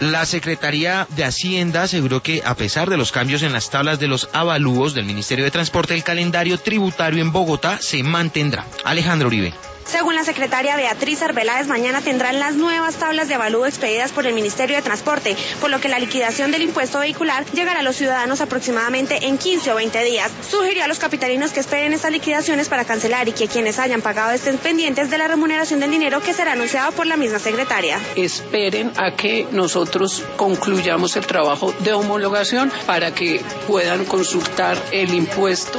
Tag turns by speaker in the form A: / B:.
A: La Secretaría de Hacienda aseguró que, a pesar de los cambios en las tablas de los avalúos del Ministerio de Transporte, el calendario tributario en Bogotá se mantendrá. Alejandro Uribe.
B: Según la secretaria Beatriz Arbeláez, mañana tendrán las nuevas tablas de avalúo expedidas por el Ministerio de Transporte, por lo que la liquidación del impuesto vehicular llegará a los ciudadanos aproximadamente en 15 o 20 días. Sugirió a los capitalinos que esperen estas liquidaciones para cancelar y que quienes hayan pagado estén pendientes de la remuneración del dinero que será anunciado por la misma secretaria.
C: Esperen a que nosotros concluyamos el trabajo de homologación para que puedan consultar el impuesto.